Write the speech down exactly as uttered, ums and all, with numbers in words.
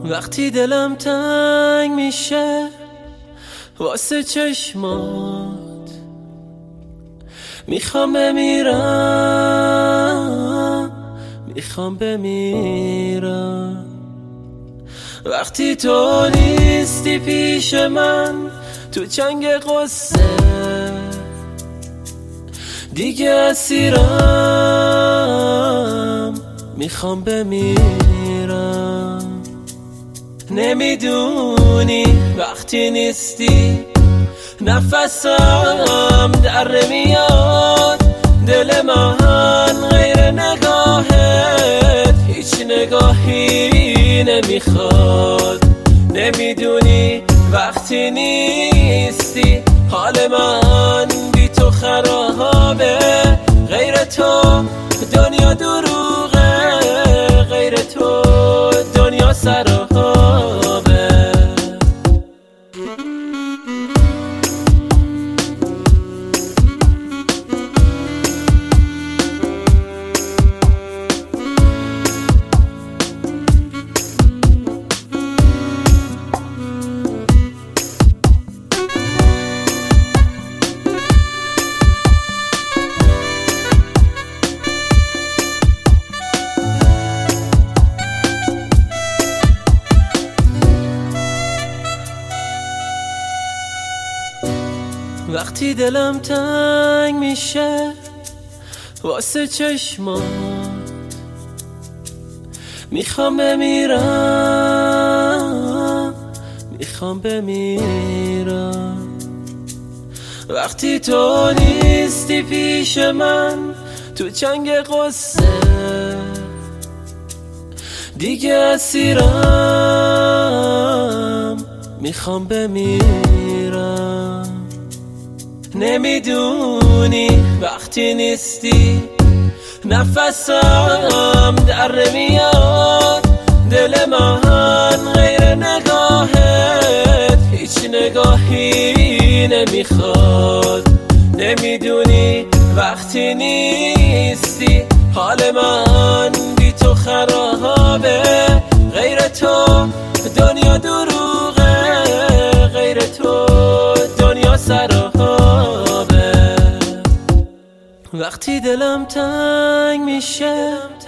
وقتی دلم تنگ میشه واسه چشمات، میخوام بمیرم میخوام بمیرم. وقتی تو نیستی پیش من تو چنگ قصه، دیگه اسیرم میخوام بمیرم. نمیدونی وقتی نیستی نفسم در میاد، دل من غیر نگاهت هیچ نگاهی نمیخواد. نمیدونی وقتی نیستی حال من بی تو خرابه، غیر تو دنیا دروغه، غیر تو دنیا سرابه. وقتی دلم تنگ میشه واسه چشمات، میخوام بمیرم میخوام بمیرم. وقتی تو نیستی پیش من تو چنگ قصه، دیگه اسیرم میخوام بمیرم. نمیدونی وقتی نیستی نفسم در میاد، دل من غیر نگاهت هیچ نگاهی نمیخواد. نمیدونی وقتی نیستی حال من بی تو خرابه، غیر تو دنیا دروغه، غیر تو دنیا سرابه. وقتی دلم تنگ میشه